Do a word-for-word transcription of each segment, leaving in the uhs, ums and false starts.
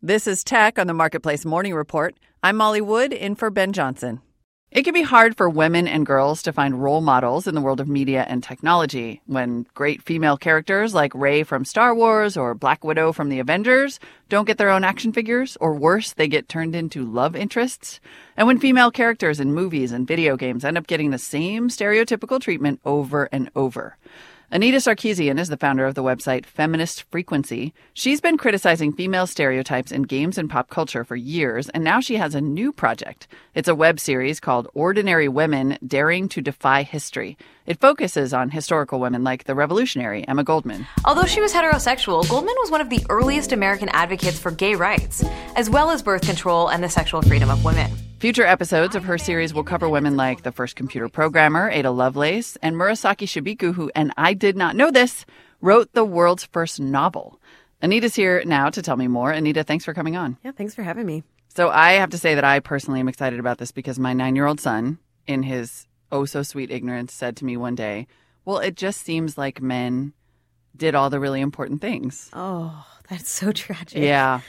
This is Tech on the Marketplace Morning Report. I'm Molly Wood, in for Ben Johnson. It can be hard for women and girls to find role models in the world of media and technology when great female characters like Rey from Star Wars or Black Widow from the Avengers don't get their own action figures, or worse, they get turned into love interests. And when female characters in movies and video games end up getting the same stereotypical treatment over and over. Anita Sarkeesian is the founder of the website Feminist Frequency. She's been criticizing female stereotypes in games and pop culture for years, and now she has a new project. It's a web series called Ordinary Women Daring to Defy History. It focuses on historical women like the revolutionary Emma Goldman. Although she was heterosexual, Goldman was one of the earliest American advocates for gay rights, as well as birth control and the sexual freedom of women. Future episodes of her series will cover women like the first computer programmer, Ada Lovelace, and Murasaki Shibiku, who, and I did not know this, wrote the world's first novel. Anita's here now to tell me more. Anita, thanks for coming on. Yeah, thanks for having me. So I have to say that I personally am excited about this because my nine-year-old son, in his oh-so-sweet ignorance, said to me one day, well, it just seems like men did all the really important things. Oh, that's so tragic. Yeah.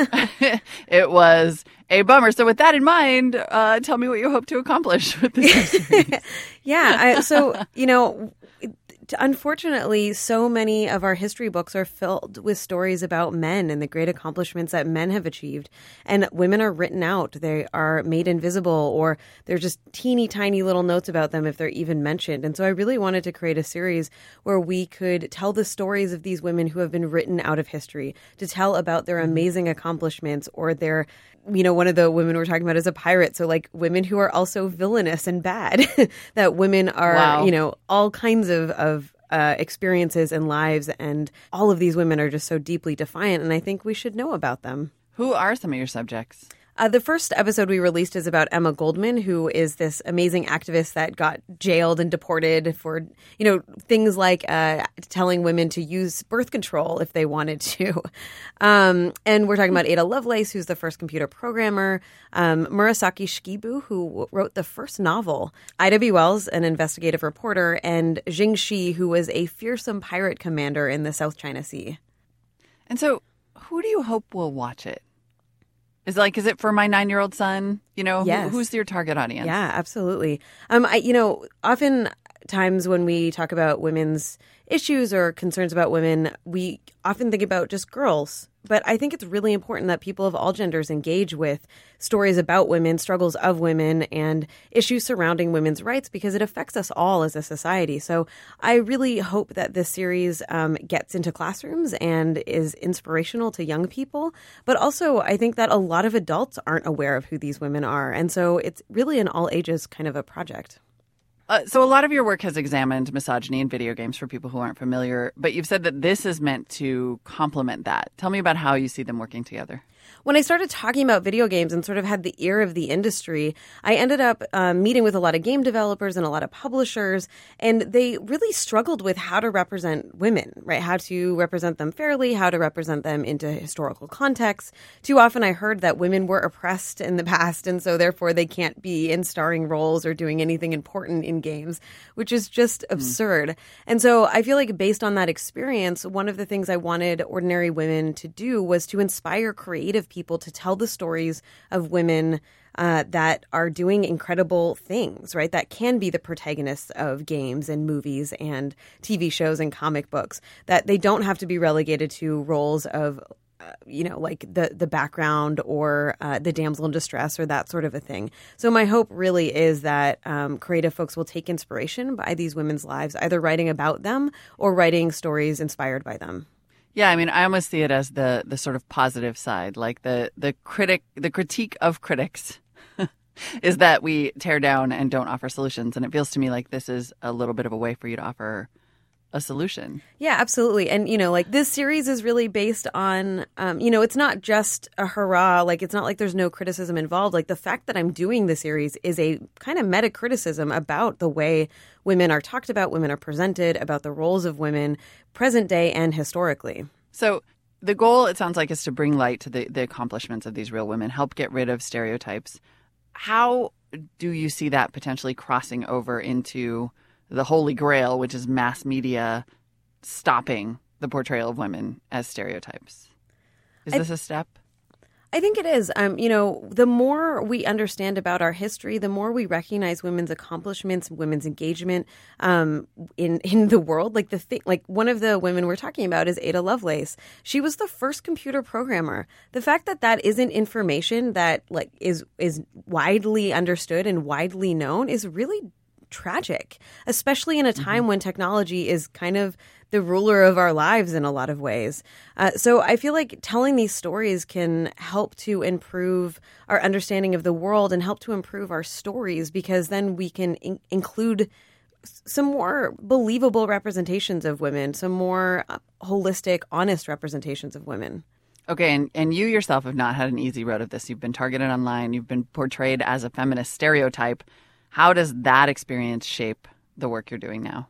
It was a bummer. So with that in mind, uh, tell me what you hope to accomplish with this series. Yeah. I, so, you know, unfortunately, so many of our history books are filled with stories about men and the great accomplishments that men have achieved. And women are written out. They are made invisible, or they're just teeny tiny little notes about them if they're even mentioned. And so I really wanted to create a series where we could tell the stories of these women who have been written out of history, to tell about their amazing accomplishments, or their, you know, one of the women we're talking about is a pirate. So like women who are also villainous and bad, that women are, wow. you know, all kinds of, of uh, experiences and lives. And all of these women are just so deeply defiant. And I think we should know about them. Who are some of your subjects? Uh, the first episode we released is about Emma Goldman, who is this amazing activist that got jailed and deported for, you know, things like uh, telling women to use birth control if they wanted to. Um, and we're talking about Ada Lovelace, who's the first computer programmer, um, Murasaki Shikibu, who wrote the first novel, Ida B. Wells, an investigative reporter, and Jing Shi, who was a fearsome pirate commander in the South China Sea. And so who do you hope will watch it? Is it like, is it for my nine-year-old son? You know, yes. who, who's your target audience? Yeah, absolutely. Um, I, you know, oftentimes when we talk about women's issues or concerns about women, we often think about just girls. But I think it's really important that people of all genders engage with stories about women, struggles of women, and issues surrounding women's rights, because it affects us all as a society. So I really hope that this series um, gets into classrooms and is inspirational to young people. But also, I think that a lot of adults aren't aware of who these women are. And so it's really an all ages kind of a project. Uh, so a lot of your work has examined misogyny in video games for people who aren't familiar, but you've said that this is meant to complement that. Tell me about how you see them working together. When I started talking about video games and sort of had the ear of the industry, I ended up um, meeting with a lot of game developers and a lot of publishers, and they really struggled with how to represent women, right? How to represent them fairly, how to represent them into historical contexts. Too often I heard that women were oppressed in the past, and so therefore they can't be in starring roles or doing anything important in games, which is just absurd. Mm. And so I feel like based on that experience, one of the things I wanted Ordinary Women to do was to inspire creative people to tell the stories of women uh, that are doing incredible things, right? That can be the protagonists of games and movies and T V shows and comic books, that they don't have to be relegated to roles of, uh, you know, like the, the background or uh, the damsel in distress or that sort of a thing. So my hope really is that um, creative folks will take inspiration by these women's lives, either writing about them or writing stories inspired by them. Yeah, I mean, I almost see it as the the sort of positive side, like the the critic, the critique of critics is that we tear down and don't offer solutions. And it feels to me like this is a little bit of a way for you to offer a solution. Yeah, absolutely. And, you know, like this series is really based on, um, you know, it's not just a hurrah. Like, it's not like there's no criticism involved. Like, the fact that I'm doing the series is a kind of meta criticism about the way women are talked about, women are presented, about the roles of women, present day and historically. So the goal, it sounds like, is to bring light to the, the accomplishments of these real women, help get rid of stereotypes. How do you see that potentially crossing over into the holy grail, which is mass media stopping the portrayal of women as stereotypes? Is I, this a step? I think it is. Um, you know, the more we understand about our history, the more we recognize women's accomplishments, women's engagement um, in in the world. Like the thing, like one of the women we're talking about is Ada Lovelace. She was the first computer programmer. The fact that that isn't information that like is is widely understood and widely known is really tragic, especially in a time mm-hmm. when technology is kind of the ruler of our lives in a lot of ways. Uh, so I feel like telling these stories can help to improve our understanding of the world and help to improve our stories, because then we can in- include some more believable representations of women, some more uh, holistic, honest representations of women. Okay, and, and you yourself have not had an easy road of this. You've been targeted online. You've been portrayed as a feminist stereotype. How does that experience shape the work you're doing now?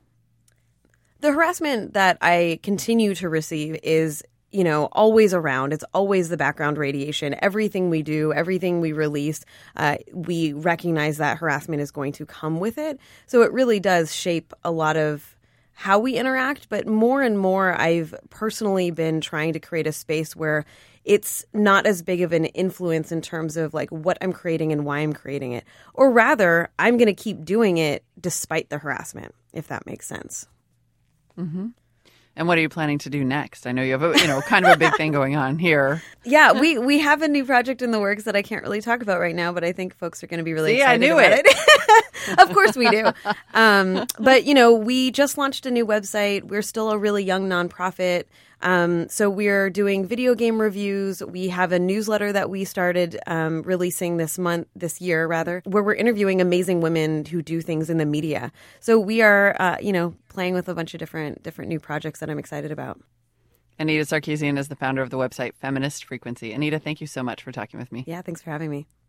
The harassment that I continue to receive is, you know, always around. It's always the background radiation. Everything we do, everything we release, uh, we recognize that harassment is going to come with it. So it really does shape a lot of how we interact. But more and more, I've personally been trying to create a space where it's not as big of an influence in terms of like what I'm creating and why I'm creating it. Or rather, I'm going to keep doing it despite the harassment, if that makes sense. Mm-hmm. And what are you planning to do next? I know you have a, you know, kind of a big thing going on here. Yeah, we, we have a new project in the works that I can't really talk about right now, but I think folks are going to be really See, excited I knew about it. it. Of course we do. Um, but, you know, we just launched a new website. We're still a really young nonprofit. Um, so we're doing video game reviews. We have a newsletter that we started um, releasing this month, this year rather, where we're interviewing amazing women who do things in the media. So we are, uh, you know, playing with a bunch of different different new projects that I'm excited about. Anita Sarkeesian is the founder of the website Feminist Frequency. Anita, thank you so much for talking with me. Yeah, thanks for having me.